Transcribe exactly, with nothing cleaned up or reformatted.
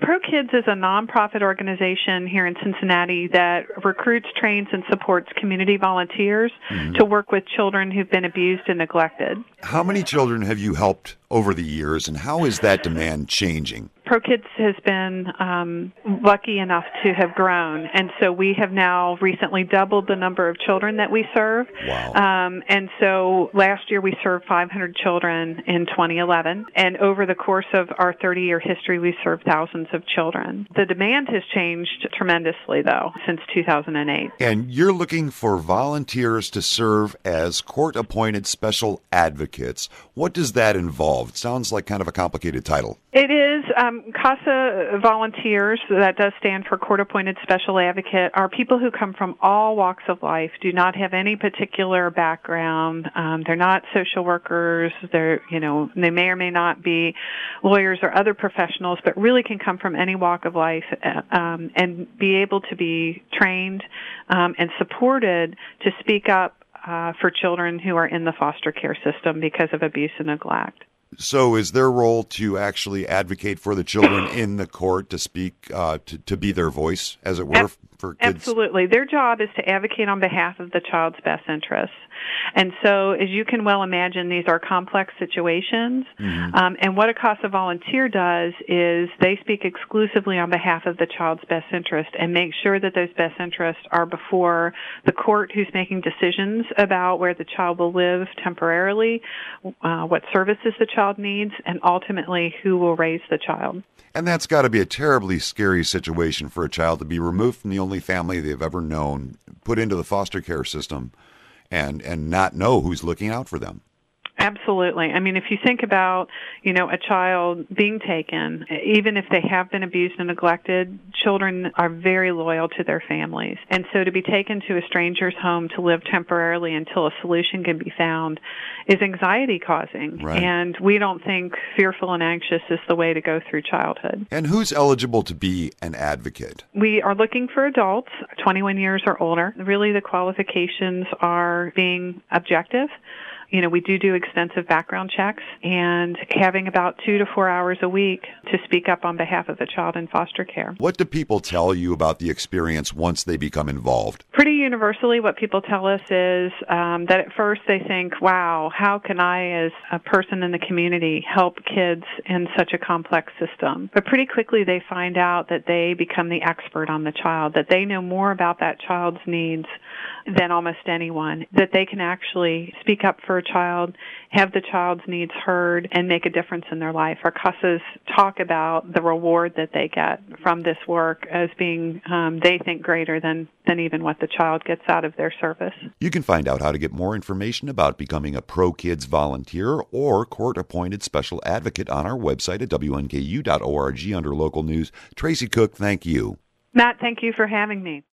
ProKids is a nonprofit organization here in Cincinnati that recruits, trains, and supports community volunteers mm-hmm. to work with children who've been abused and neglected. How many children have you helped over the years, and how is that demand changing? ProKids has been um, lucky enough to have grown, and so we have now recently doubled the number of children that we serve. Wow. Um, and so last year we served five hundred children in twenty eleven, and over the course of our thirty-year history, we served thousands of children. The demand has changed tremendously, though, since two thousand eight. And you're looking for volunteers to serve as court-appointed special advocates. What does that involve? It sounds like kind of a complicated title. It is. Um, CASA volunteers, that does stand for Court-Appointed Special Advocate, are people who come from all walks of life, do not have any particular background. Um, they're not social workers. They're, you know, they may or may not be lawyers or other professionals, but really can come from any walk of life uh, um, and be able to be trained um, and supported to speak up uh, for children who are in the foster care system because of abuse and neglect. So is their role to actually advocate for the children in the court, to speak, uh, to, to be their voice, as it were, for kids? Absolutely. Their job is to advocate on behalf of the child's best interests. And so, as you can well imagine, these are complex situations. Mm-hmm. Um, and what a CASA volunteer does is they speak exclusively on behalf of the child's best interest and make sure that those best interests are before the court who's making decisions about where the child will live temporarily, uh, what services the child needs, and ultimately who will raise the child. And that's got to be a terribly scary situation for a child to be removed from the only family they've ever known, put into the foster care system, and and not know who's looking out for them. Absolutely. I mean, if you think about, you know, a child being taken, even if they have been abused and neglected, children are very loyal to their families. And so to be taken to a stranger's home to live temporarily until a solution can be found is anxiety causing. Right. And we don't think fearful and anxious is the way to go through childhood. And who's eligible to be an advocate? We are looking for adults, twenty-one years or older. Really, the qualifications are being objective. You know, we do do extensive background checks and having about two to four hours a week to speak up on behalf of the child in foster care. What do people tell you about the experience once they become involved? Pretty universally, what people tell us is um, that at first they think, wow, how can I as a person in the community help kids in such a complex system? But pretty quickly they find out that they become the expert on the child, that they know more about that child's needs than almost anyone, that they can actually speak up for a child, have the child's needs heard, and make a difference in their life. Our CASAs talk about the reward that they get from this work as being, um, they think, greater than, than even what the child gets out of their service. You can find out how to get more information about becoming a ProKids volunteer or court-appointed special advocate on our website at W N K U dot org under local news. Tracy Cook, thank you. Matt, thank you for having me.